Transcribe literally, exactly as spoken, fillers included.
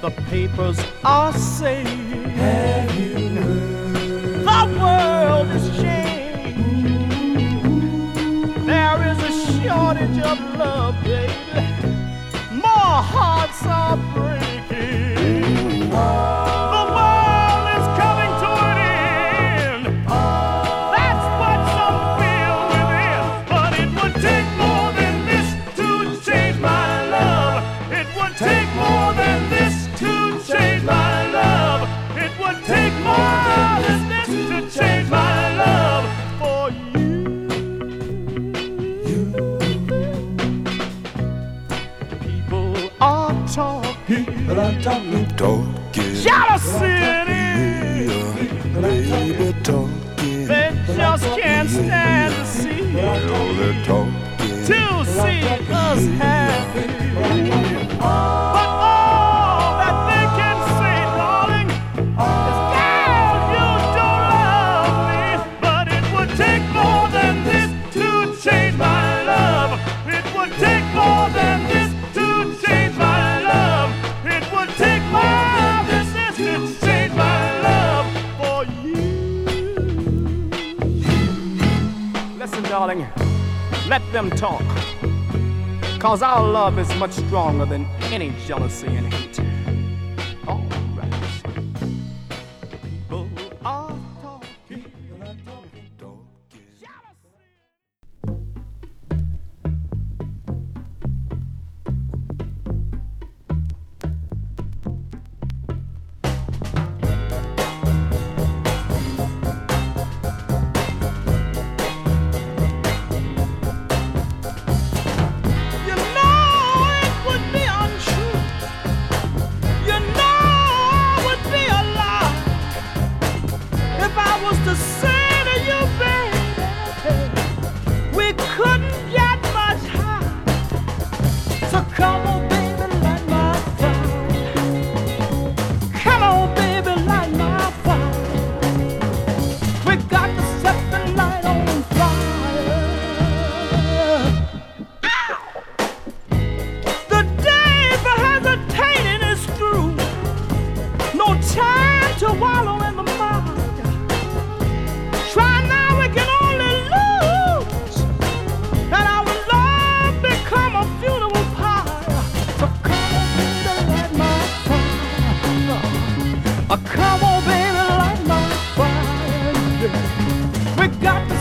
the papers are saying, have you heard? The world is changed. There is a shortage of love, baby. More hearts are breaking. The world is coming to an end. That's what some feel within. But it would take more than this to change my love. It would take more than this to change my love. It would take more than this to change my love for you. You. People are talking. People are talking. Talking. Shadow City. Baby talking. They just can't stand to see. Oh, they're talking. To see us happy. But all that they can say, darling, is, girl, you don't love me. But it would take more than this to change my love. It would take more than this to change my love. It would take more than this to change my love for you. Listen, darling, let them talk. Cause our love is much stronger than any jealousy and hate. All right. People are talking. People are talking. Talking. You know it would be untrue. You know it would be a lie if I was to say to you, baby, we couldn't get much higher. So come on, baby, light my fire. Come on, baby, light my fire. We got to set the night on fire. The day for hesitating is through. No time to wallow in the mud. Try now, we can only lose. And our love become a funeral pyre. So come on, baby, light my fire. Uh, come on, baby, light my fire. Yeah. We got to